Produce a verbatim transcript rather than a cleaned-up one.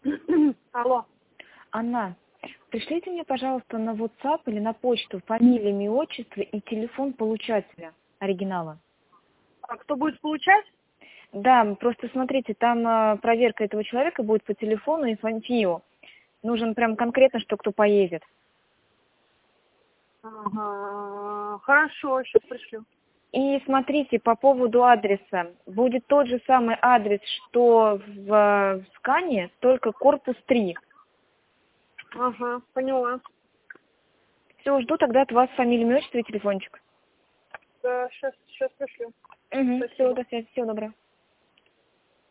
Алло. Анна, пришлите мне, пожалуйста, на WhatsApp или на почту фамилия, имя, отчество и телефон получателя оригинала. А кто будет получать? Да, просто смотрите, там э, проверка этого человека будет по телефону и фамфио. Нужен прям конкретно, что кто поедет. Ага. Хорошо, сейчас пришлю. И смотрите, по поводу адреса. Будет тот же самый адрес, что в э, скане, только корпус три. Ага, поняла. Все, жду тогда от вас фамилию, имя, отчество и телефончик. Да, сейчас, сейчас пришлю. Угу, все, Спасибо. до связи, всего доброго.